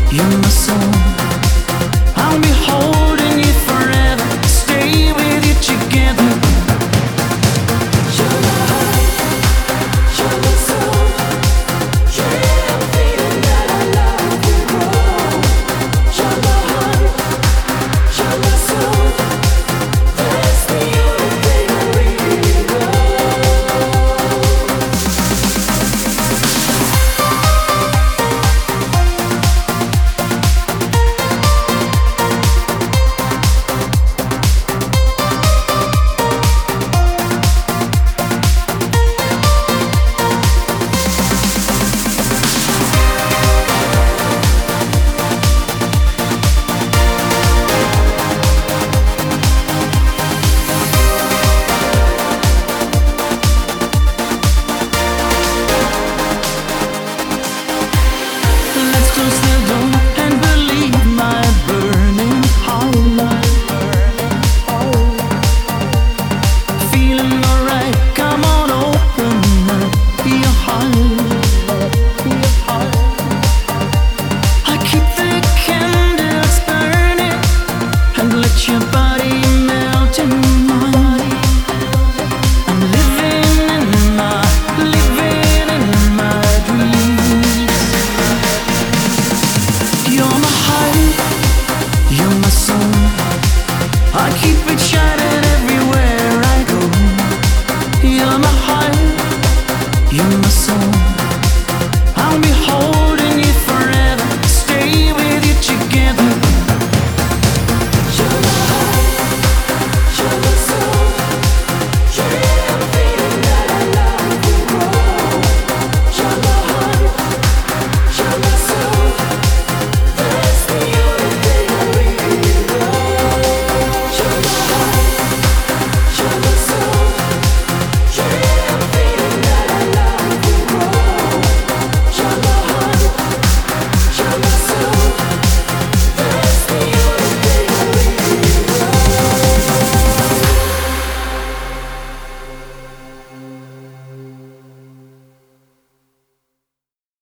You're my soul. I'll be holding you forever. Stay with you together. You're my heart, you're my soul. Yeah, I'm feeling that our love will grow. You're my heart, you're my soul. That's the only thing I really know. Let's close the door.